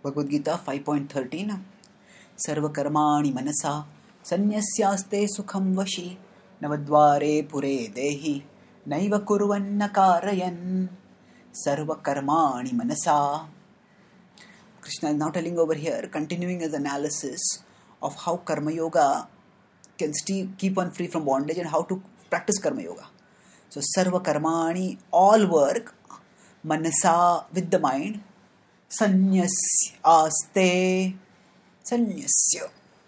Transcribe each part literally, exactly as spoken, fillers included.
Bhagavad Gita five point thirteen. Sarvakarmani manasa sanyasyaste sukham vashi navadvare pure dehi naiva kurvanna karayan. Sarvakarmani manasa. Krishna is now telling over here, continuing his analysis of how Karma Yoga can still keep one free from bondage and how to practice Karma Yoga. So, Sarva Karmani, all work, Manasa, with the mind, Sanyasya, Aste, Sanyasya.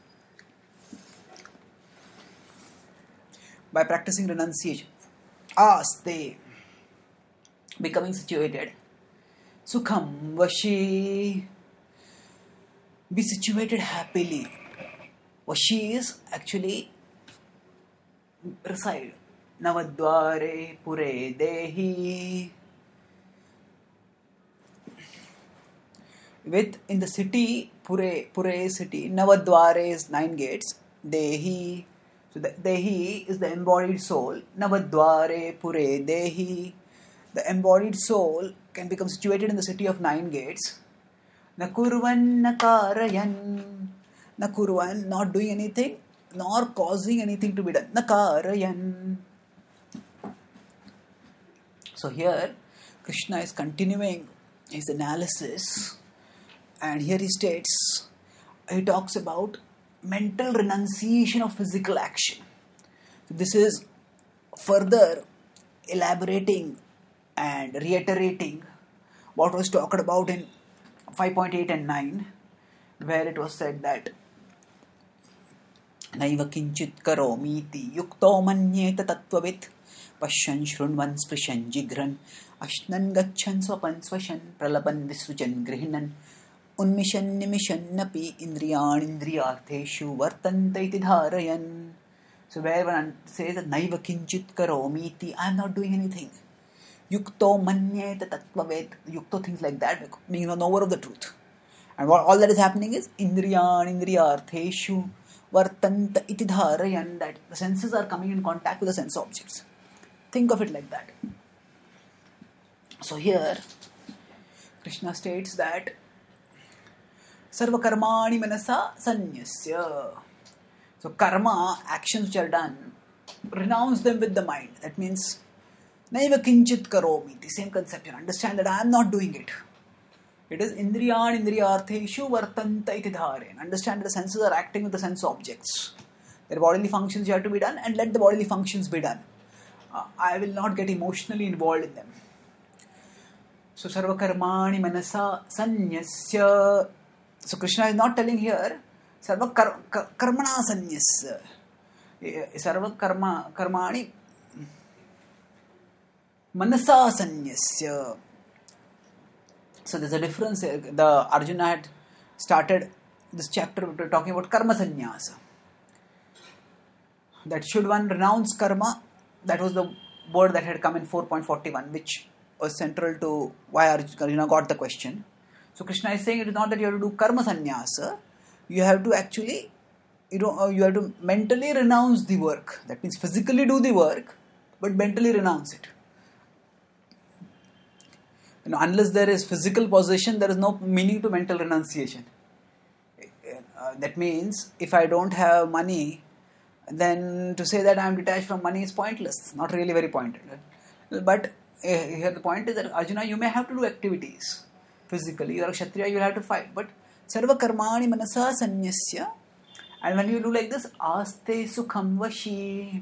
By practicing renunciation, Aste, becoming situated, Sukham, Vashi, be situated happily. Vashi is actually reside. Navadvare pure dehi. With in the city, Pure, Pure city, Navadvare is nine gates. Dehi. So the Dehi is the embodied soul. Navadvare pure dehi. The embodied soul can become situated in the city of nine gates. Nakurvan nakarayan. Nakurvan, not doing anything, nor causing anything to be done. Nakarayan. So here, Krishna is continuing his analysis, and here he states, he talks about mental renunciation of physical action. So this is further elaborating and reiterating what was talked about in five point eight and nine, where it was said that Naiva kinchit karomiti yukto manyeta tattvavit pashyan shrunvan sprishan jigran ashnan gachan swapan swashan pralapan visrujan grihinan unmishan nimishan napi indriyan indriyartheshu vartanta iti dharayan. So where one says that Naiva kinchit karomiti, I am not doing anything. Yukto manyeta tattvavit, yukto, things like that, meaning the knower of the truth. And what all that is happening is indriyan indriyartheshu vartanta iti dharayan, that the senses are coming in contact with the sense objects. Think of it like that. So here, Krishna states that sarva karmani manasa sanyasya. So karma, actions which are done, renounce them with the mind. That means naiva kinchit karomi, the same conception. Understand that I am not doing it. It is indriyan indriyartheshu vartanta iti dharayan. Understand that the senses are acting with the sense objects. Their bodily functions have to be done, and let the bodily functions be done. Uh, I will not get emotionally involved in them. So sarva karmani manasa sanyasya. So Krishna is not telling here sarva kar, kar, karmana sanyasya. Sarva karma karmani manasa sanyasya. So there's a difference. The Arjuna had started this chapter talking about karma sannyasa. That should one renounce karma, that was the word that had come in four point forty-one, which was central to why Arjuna got the question. So Krishna is saying it is not that you have to do karma sannyasa, you have to actually, you know, you have to mentally renounce the work. That means physically do the work, but mentally renounce it. You know, unless there is physical possession, there is no meaning to mental renunciation. Uh, that means if I don't have money, then to say that I am detached from money is pointless, not really very pointed. But uh, here the point is that Arjuna, you may have to do activities physically. You are a Kshatriya, you will have to fight. But sarva karmani manasa sanyasya, and when you do like this, aste sukham vashi,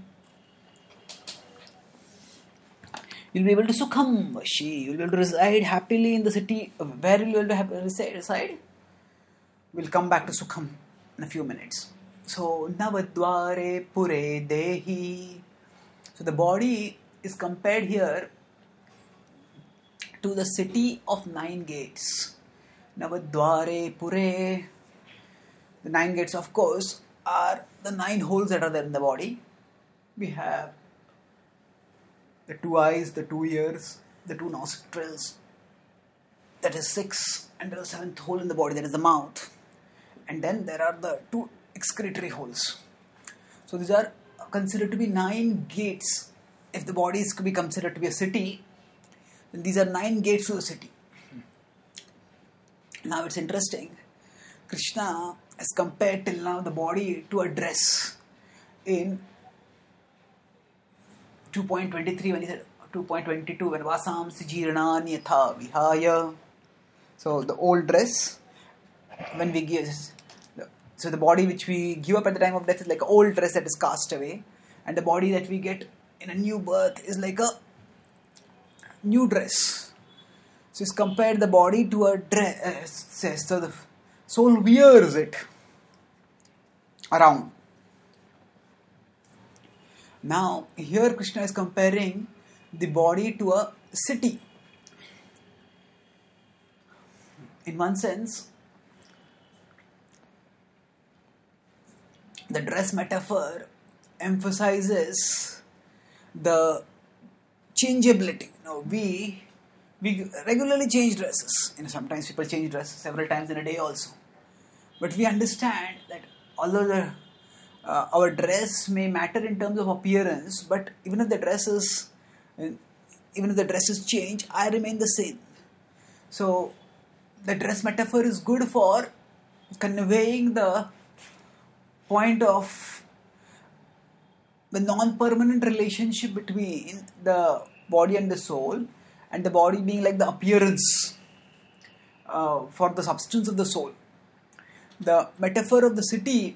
you'll be able to sukham vashi, you'll be able to reside happily in the city. Where will you be able to reside? We'll come back to sukham in a few minutes. So, navadvare pure dehi. So, the body is compared here to the city of nine gates. Navadvare pure. The nine gates, of course, are the nine holes that are there in the body. We have the two eyes, the two ears, the two nostrils. That is six. And there is a seventh hole in the body, that is the mouth. And then there are the two excretory holes. So these are considered to be nine gates. If the body is to be considered to be a city, then these are nine gates to the city. Now it's interesting. Krishna has compared till now the body to a dress in two point two three when he said two point two two when Vasamsi Jirnani Yatha Vihaya. So the old dress, when we give, so the body which we give up at the time of death is like an old dress that is cast away, and the body that we get in a new birth is like a new dress. So he's compared the body to a dress. So the soul wears it around. Now here Krishna is comparing the body to a city. In one sense, the dress metaphor emphasizes the changeability. You know, we we regularly change dresses. You know, sometimes people change dresses several times in a day also. But we understand that although the, uh, our dress may matter in terms of appearance, but even if the dress is, even if the dresses change, I remain the same. So the dress metaphor is good for conveying the point of the non-permanent relationship between the body and the soul, and the body being like the appearance uh, for the substance of the soul. The metaphor of the city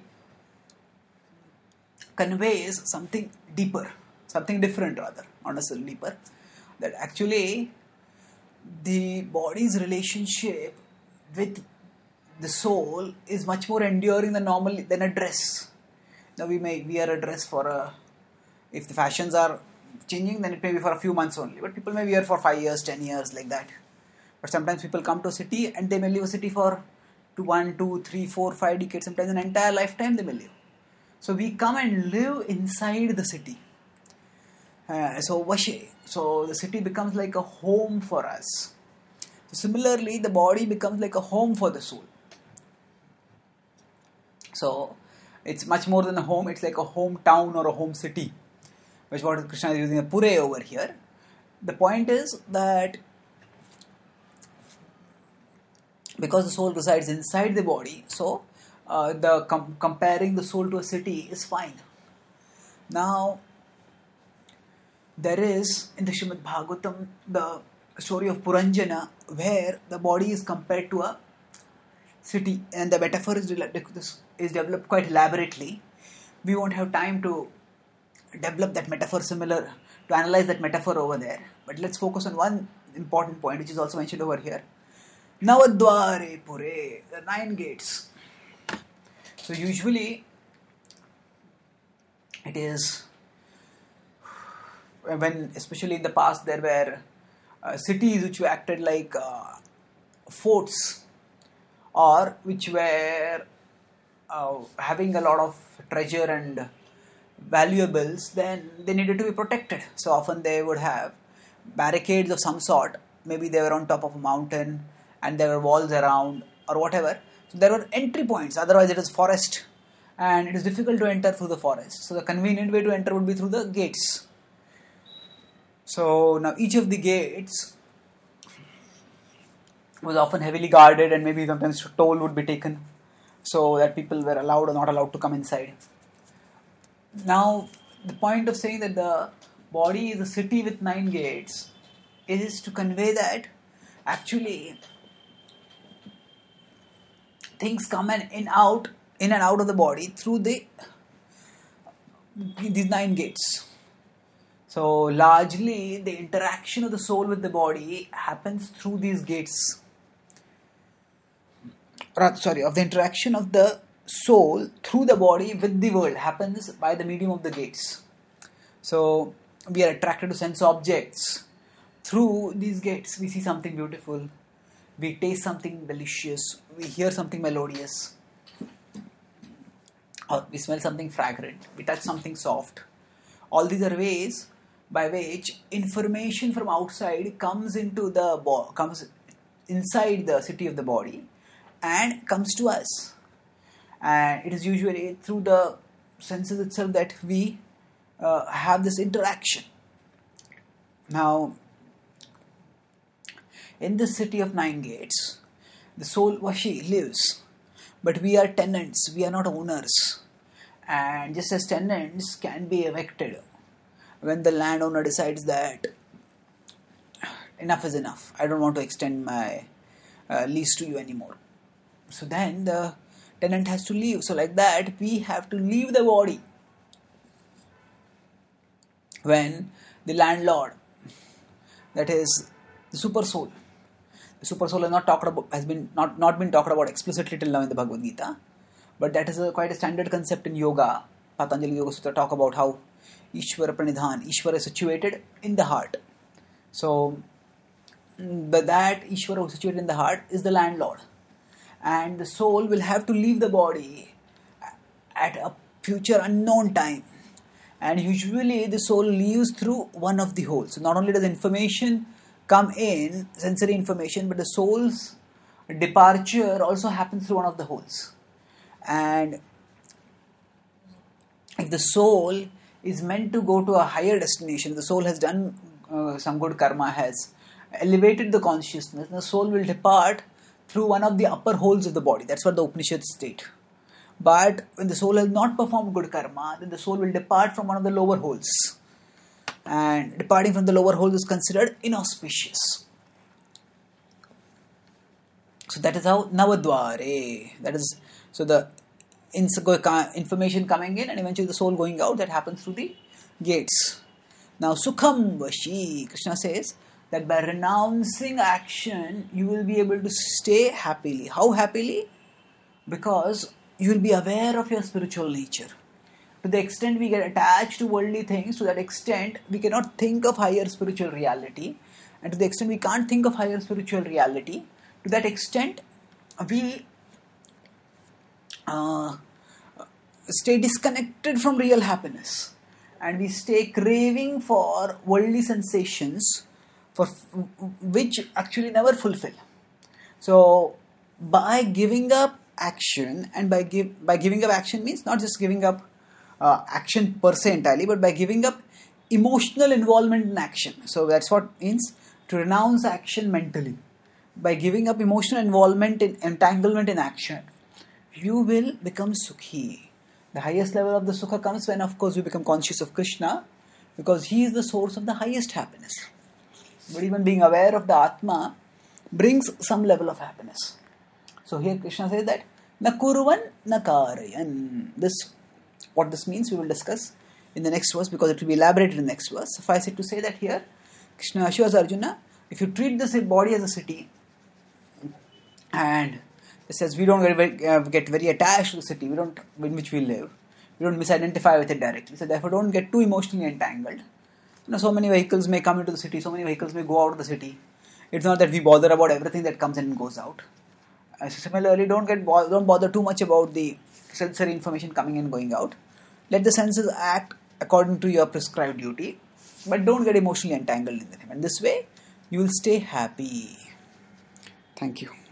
conveys something deeper, something different rather, not necessarily deeper, that actually the body's relationship with the soul is much more enduring than normally than a dress. Now we may wear a dress for a, if the fashions are changing, then it may be for a few months only. But people may wear for five years, ten years, like that. But sometimes people come to a city and they may live a city for two, one, two, three, four, five decades. Sometimes an entire lifetime they may live. So we come and live inside the city. Uh, so Vashe, so the city becomes like a home for us. So similarly, the body becomes like a home for the soul. So it's much more than a home. It's like a hometown or a home city, which what Krishna is using a pure over here. The point is that because the soul resides inside the body, so uh, the com- comparing the soul to a city is fine. Now, there is in the Srimad Bhagavatam the story of Puranjana, where the body is compared to a city, and the metaphor is, is developed quite elaborately. We won't have time to develop that metaphor similar, to analyze that metaphor over there. But let's focus on one important point, which is also mentioned over here. Navadware Pure, the nine gates. So usually it is when, especially in the past, there were uh, cities which were acted like uh, forts, or which were uh, having a lot of treasure and valuables, then they needed to be protected. So often they would have barricades of some sort. Maybe they were on top of a mountain and there were walls around or whatever. So there were entry points, otherwise it is forest and it is difficult to enter through the forest. So the convenient way to enter would be through the gates. So now each of the gates was often heavily guarded, and maybe sometimes toll would be taken so that people were allowed or not allowed to come inside. Now, the point of saying that the body is a city with nine gates is to convey that actually things come in and out, in and out of the body through the these nine gates. So largely the interaction of the soul with the body happens through these gates. Sorry, of the interaction of the soul through the body with the world happens by the medium of the gates. So we are attracted to sense objects through these gates. We see something beautiful, we taste something delicious, we hear something melodious, or we smell something fragrant, we touch something soft. All these are ways by which information from outside comes into the bo- comes inside the city of the body and comes to us. And it is usually through the senses itself that we uh, have this interaction. Now, in this city of nine gates, the soul Vashi lives, but we are tenants, we are not owners. And just as tenants can be evicted when the landowner decides that enough is enough, I don't want to extend my uh, lease to you anymore. So then the tenant has to leave. So like that, we have to leave the body when the landlord, that is the super soul, the super soul has not talked about, has been not, not been talked about explicitly till now in the Bhagavad Gita, but that is a, quite a standard concept in yoga. Patanjali Yoga Sutra talk about how Ishvara Pranidhan, Ishvara is situated in the heart. So but that Ishvara who is situated in the heart is the landlord, and the soul will have to leave the body at a future unknown time, and usually the soul leaves through one of the holes. So not only does information come in, sensory information, but the soul's departure also happens through one of the holes. And if the soul is meant to go to a higher destination, the soul has done uh, some good karma, has elevated the consciousness, the soul will depart through one of the upper holes of the body. That's what the Upanishads state. But when the soul has not performed good karma, then the soul will depart from one of the lower holes. And departing from the lower hole is considered inauspicious. So that is how Navadware, that is, so the information coming in and eventually the soul going out, that happens through the gates. Now Sukham Vashi, Krishna says that by renouncing action, you will be able to stay happily. How happily? Because you will be aware of your spiritual nature. To the extent we get attached to worldly things, to that extent we cannot think of higher spiritual reality. And to the extent we can't think of higher spiritual reality, to that extent we uh, stay disconnected from real happiness. And we stay craving for worldly sensations, for which actually never fulfill. So by giving up action, and by give by giving up action means not just giving up uh, action per se entirely, but by giving up emotional involvement in action. So that's what means to renounce action mentally. By giving up emotional involvement in entanglement in action, you will become sukhi. The highest level of the sukha comes when, of course, we become conscious of Krishna, because he is the source of the highest happiness. But even being aware of the Atma brings some level of happiness. So here Krishna says that na kurvan na karayan. This, what this means, we will discuss in the next verse, because it will be elaborated in the next verse. Suffice it to say that here Krishna assures Arjuna, if you treat this body as a city, and it says we don't get very, uh, get very attached to the city we don't in which we live, we don't misidentify with it directly, so therefore don't get too emotionally entangled. You know, so many vehicles may come into the city, so many vehicles may go out of the city. It's not that we bother about everything that comes in and goes out. Uh, so similarly, don't get bo- don't bother too much about the sensory information coming and going out. Let the senses act according to your prescribed duty, but don't get emotionally entangled in them. And this way, you will stay happy. Thank you.